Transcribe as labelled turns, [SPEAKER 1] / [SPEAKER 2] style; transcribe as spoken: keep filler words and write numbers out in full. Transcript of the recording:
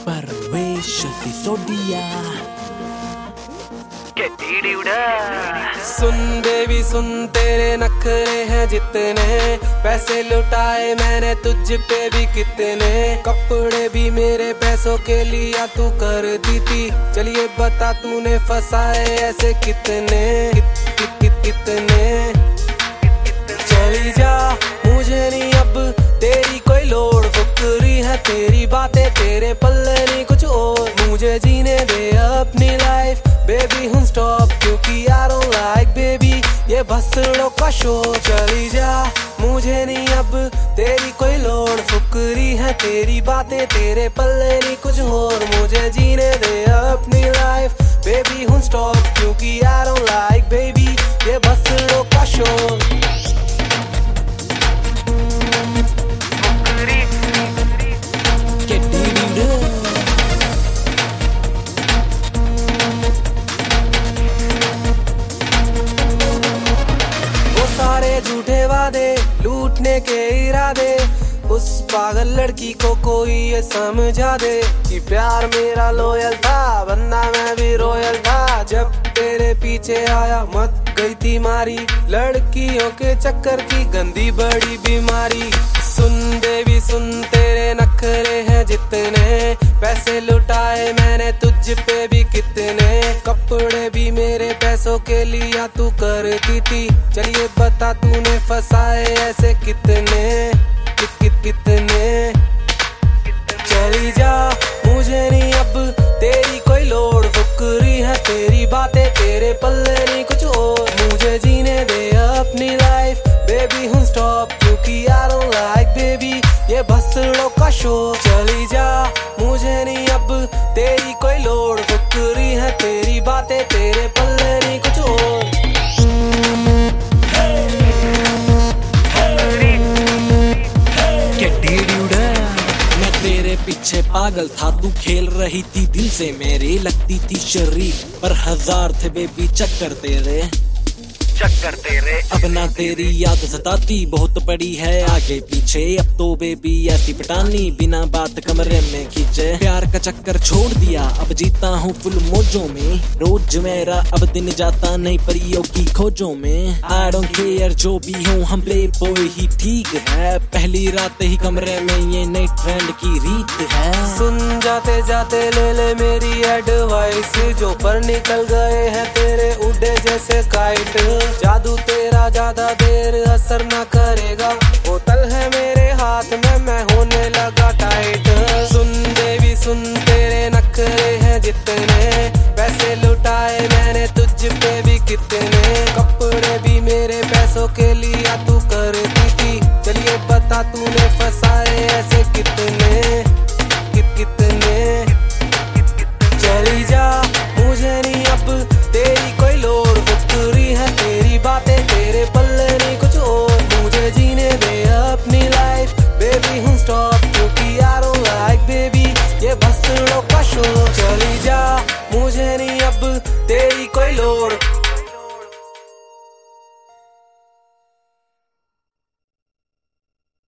[SPEAKER 1] परवेश सिसोदिया
[SPEAKER 2] सुन baby सुन, तेरे नखरे हैं जितने, पैसे लुटाए मैंने तुझ पे भी कितने, कपड़े भी मेरे पैसों के लिया तू कर दी थी। चलिए बता तूने फंसाए ऐसे कितने कित, कित, कित, कितने। चली जा मुझे नहीं अब तेरी कोई लोड़, फुकरी है तेरी बातें, तेरे पल्ले नहीं कुछ और। मुझे जीने दे अपनी लाइफ बेबी हूँ स्टॉप, क्योंकि I don't like बेबी ये भसड़ों का शोर। चली जा मुझे नहीं अब तेरी कोई लोड़, फुकरी है तेरी बातें, तेरे पल्ले नहीं कुछ और। मुझे जीने दे अपनी लाइफ बेबी हूँ स्टॉप, क्योंकि I don't like बेबी ये भसड़ों का शोर। झूठे वादे लूटने के इरादे, उस पागल लड़की को कोई ये समझा दे कि प्यार मेरा लोयल था, वरना मैं भी रोयल था। जब तेरे पीछे आया मत गई थी मारी, लड़कियों के चक्कर की गंदी बड़ी बीमारी। सुन बेबी सुन, तेरे नखरे हैं जितने, पैसे लुटाए मैंने तुझ पे भी कितने, कपड़े भी मेरे पैसों के लिया तू करती थी। चलिए बता तूने फंसाए ऐसे कितने कित, कित, कितने। चली जा मुझे नहीं अब तेरी कोई लोड़, फुकरी है तेरी बातें, तेरे पल्ले नहीं कुछ और। मुझे जीने दे अपनी लाइफ बेबी हूँ स्टॉप, क्योंकि I don't like बेबी ये भसड़ों का शोर। चली जा मुझे नहीं अब तेरी कोई लोड़, फुकरी है तेरी बातें, तेरे पल्ले नहीं कुछ और।
[SPEAKER 1] तेरे पीछे पागल था तू, खेल रही थी दिल से मेरे, लगती थी शरीफ पर हजार थे बेबी चक्कर तेरे चक्कर तेरे। अब ना तेरी याद सताती, बहुत पड़ी है आगे पीछे, अब तो बेबी ऐसी पटानी बिना बात कमरे में खींचे। प्यार का चक्कर छोड़ दिया अब जीता हूँ फुल मौजों में, रोज मेरा अब दिन जाता नहीं परियों की खोजों में। I don't care जो भी हूँ हम प्ले बॉय ही ठीक है, पहली रात ही कमरे में ये नई ट्रेंड की रीत है।
[SPEAKER 2] सुन जाते जाते ले ले मेरी एडवाइस, जो पर निकल गए हैं तेरे उड़े जैसे काइट। जादू तेरा ज्यादा देर असर न करेगा, बोतल है मेरे हाथ में मैं होने लगा टाइट। सुन बेबी सुन, तेरे नखरे हैं जितने, पैसे लुटाए मैंने तुझ पे भी कितने, कपड़े भी मेरे पैसों के लिया तू करती थी। चलिए बता तूने फंसाए ऐसे कितने कित कितने। चली जा मुझे नहीं अब तेरी कोई लोड़, फुकरी है तेरी बातें, तेरे पल्ले नहीं कुछ और। मुझे जीने दे अपनी लाइफ बेबी हूँ स्टॉप, क्योंकि I don't like बेबी ये भसड़ों का शोर। चली